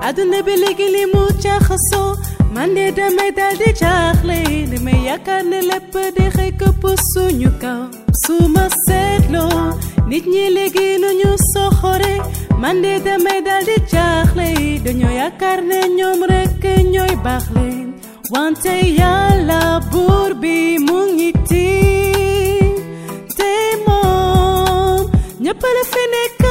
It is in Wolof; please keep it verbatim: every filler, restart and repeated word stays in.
aduna bi léegi li mu jaxasoo man de damay dal di jaaxle damay yaakaar ne lépp di xëy këpp suñu kaw su ma seetloo nit ñi léegi nu ñu soxore man de damay dal di jaaxle dañoo yaakaar ne ñoom rekk ñooy baax leen wante yàlla buur bi mu ngi tiim te moom ñëpp la fi nekk